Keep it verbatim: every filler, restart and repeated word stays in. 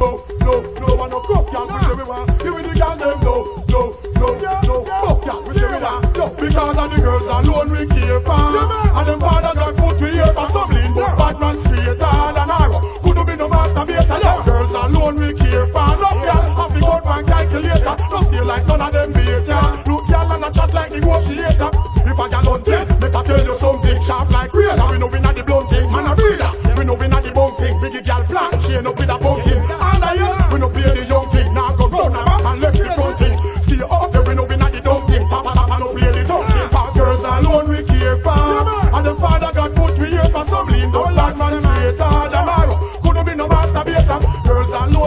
no, no one no fuck y'all, we say we want. Give me the girl them no, no, no, no fuck y'all, we say we want. No, because of the girls alone we care for.